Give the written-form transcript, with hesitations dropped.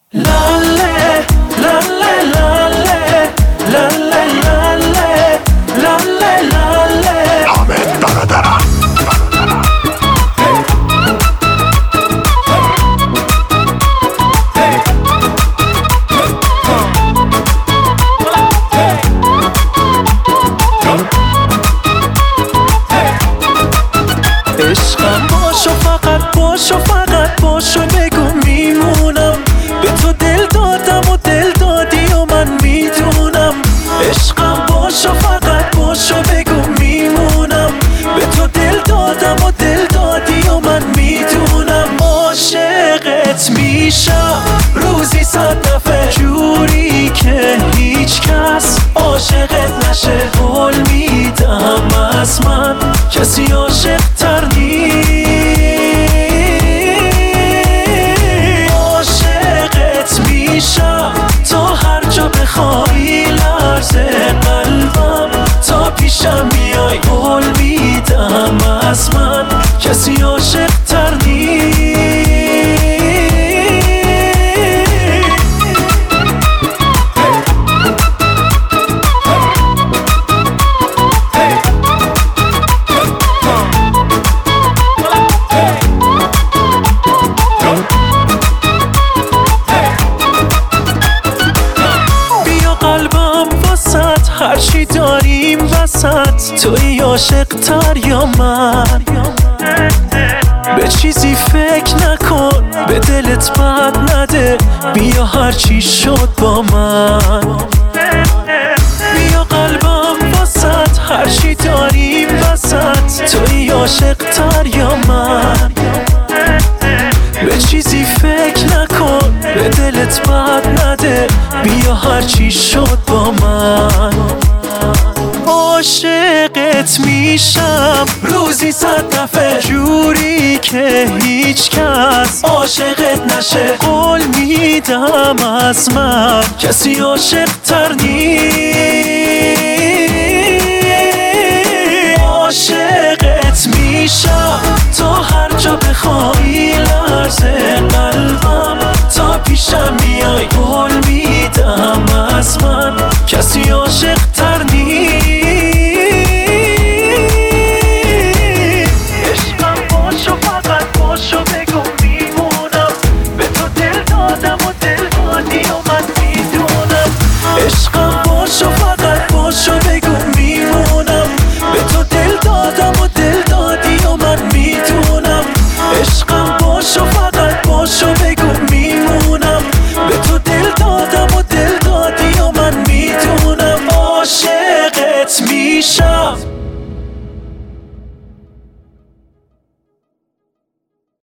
لاله لاله لاله لاله لاله لاله لاله حامد برادرم. عشقم باشو، فقط باشو، فقط باشو، بگو میمونم. به تو دل دادم و دل دادی و من میدونم. عشقم باشو، فقط باشو، بگو میمونم. به تو دل دادم و دل دادی و من میدونم. عاشقت میشم روزی 100 دفعه، جوری که هیچ کس عاشقت نشه. قول میدم از من کسی عاشق تر عاشقت میشم تا هر جا بخوای، لرزه قلبم تا پیشم میای. قول میدم از من کسی عاشق تر هرچی داریم وسط، توی عاشق تر یا من؟ به چیزی فکر نکن، به دلت بد نده، بیا هرچی شد با من. بیا قلبم وسط، هرچی داریم وسط، توی عاشق تر یا من؟ به چیزی فکر نکن، به دلت بد نده، بیا هرچی شد با من. عاشقت میشم روزی 100 دفعه، جوری که هیچ کس عاشقت نشه. قول میدم از من کسی عاشق تر عاشقت میشم تا هر جا بخوای، لرزه قلبم تا پیشم میای. قول میدم از من کسی عاشق تر عشقم باشو، فقط باشو، بگو میمونم. به تو دل دادم و دل دادی و من میدونم. عشقم باشو، فقط باشو، بگو میمونم. به تو دل دادم و دل دادی و من میدونم. عشقم باشو، فقط باشو، بگو میمونم. به تو دل دادم و دل دادی و من میدونم. عاشقت میشم